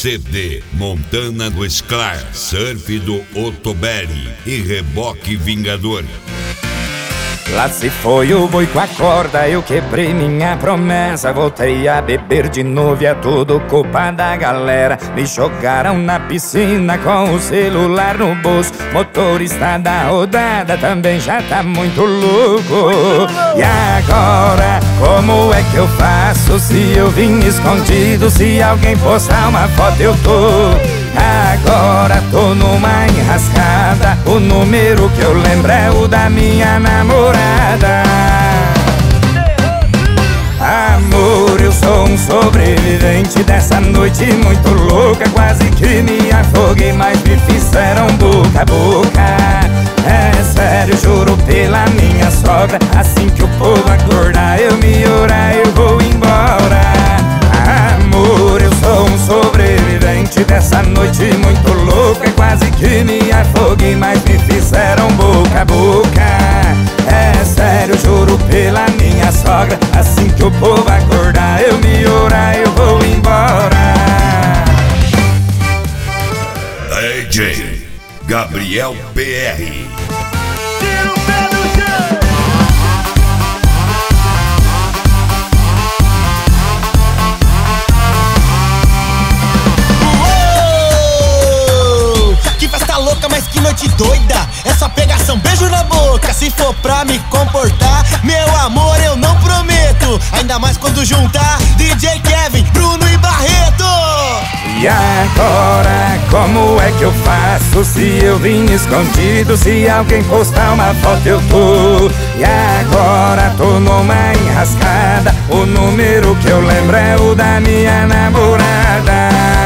CD Montana do Sklar, Surf do Otoberi e Reboque Vingador. Lá se foi o boi com a corda, eu quebrei minha promessa. Voltei a beber de novo e é tudo culpa da galera. Me jogaram na piscina com o celular no bolso. Motorista da rodada também já tá muito louco. E agora, como é que eu faço se eu vim escondido? Se alguém postar uma foto eu tô. Agora tô numa enrascada. O número que eu lembro é o da minha namorada. Amor, eu sou um sobrevivente dessa noite muito louca. Quase que me afoguei, mas me fizeram boca a boca. É sério, juro pela minha sogra. Assim que o povo acordar, eu me orar, eu vou embora. Amor, eu sou um sobrevivente dessa noite muito louca. Quase que me afoguei, mas me fizeram boca a boca. É sério, juro pela minha sogra. Assim que o povo acordar, eu me orar, eu vou embora. DJ Gabriel PR. Tira o pé do chão. Que festa louca, mas que noite doida. É só pegação, beijo na boca. Se for pra me comportar, meu amor, eu não prometo. Ainda mais quando juntar DJ Kevin, Bruno e Barreto. E agora, como é que eu faço se eu vim escondido? Se alguém postar uma foto eu tô. E agora tô numa enrascada. O número que eu lembro é o da minha namorada.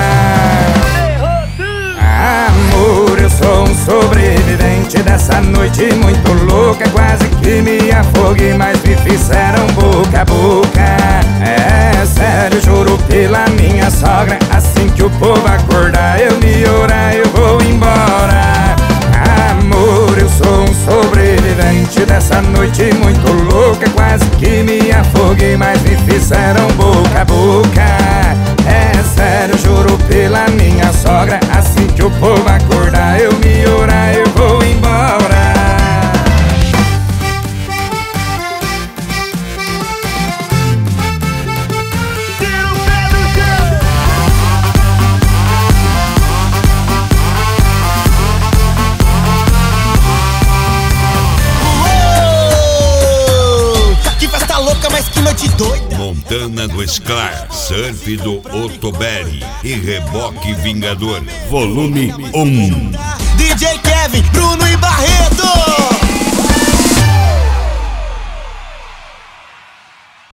Amor, eu sou um sobrevivente dessa noite muito louca. Quase que me afoguei, mas me fizeram boca a boca. É sério, juro pela minha sogra. Assim que o povo acordar, eu me orar, eu vou embora. Amor, eu sou um sobrevivente dessa noite muito louca. Quase que me afoguei, mas me fizeram boca a boca. É sério, juro pela minha sogra. Assim que o povo acordar, eu me orar, eu vou embora. Tira o pé do chão. Uou! Que festa louca, mas que noite doida. Montana do Sklar, Surf do Otoberi e Reboque Vingador. Volume 1. DJ Kevin, Bruno e Barreto.